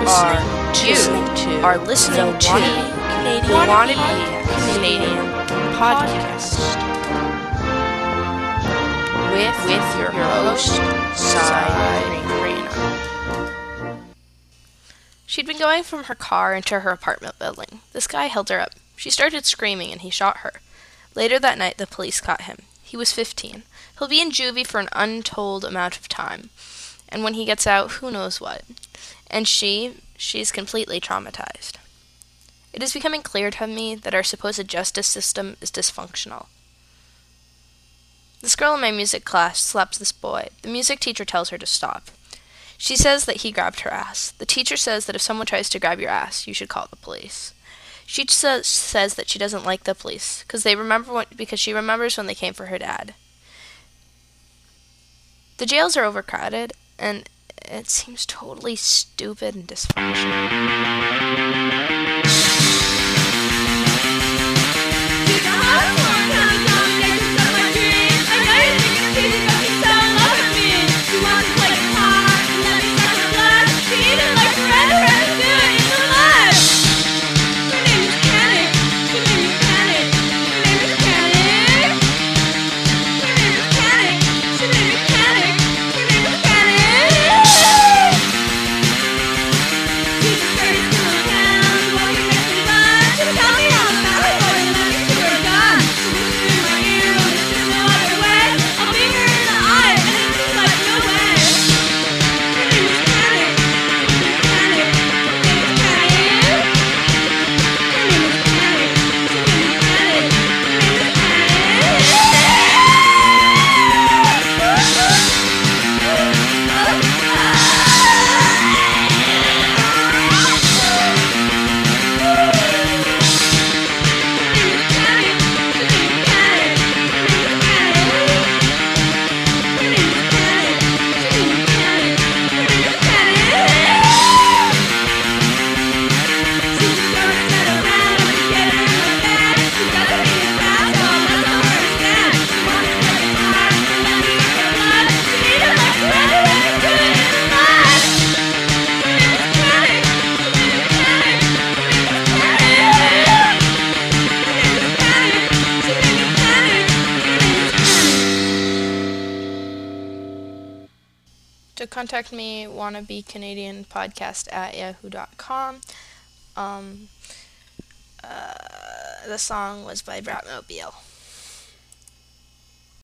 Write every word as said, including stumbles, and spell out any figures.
listening are to, listening to are listening the to Wannabe the Canadian Wannabe Canadian podcast with, with your host, Sai Reina. She'd been going from her car into her apartment building. This guy held her up. She started screaming and he shot her. Later that night, the police caught him. He was fifteen. He'll be in juvie for an untold amount of time. And when he gets out, who knows what. And she, she's completely traumatized. It is becoming clear to me that our supposed justice system is dysfunctional. This girl in my music class slaps this boy. The music teacher tells her to stop. She says that he grabbed her ass. The teacher says that if someone tries to grab your ass, you should call the police. She says, says that she doesn't like the police because they remember when, because she remembers when they came for her dad. The jails are overcrowded, and it seems totally stupid and dysfunctional. To contact me, wannabecanadianpodcast at yahoo dot com. Um, uh, the song was by Bratmobile.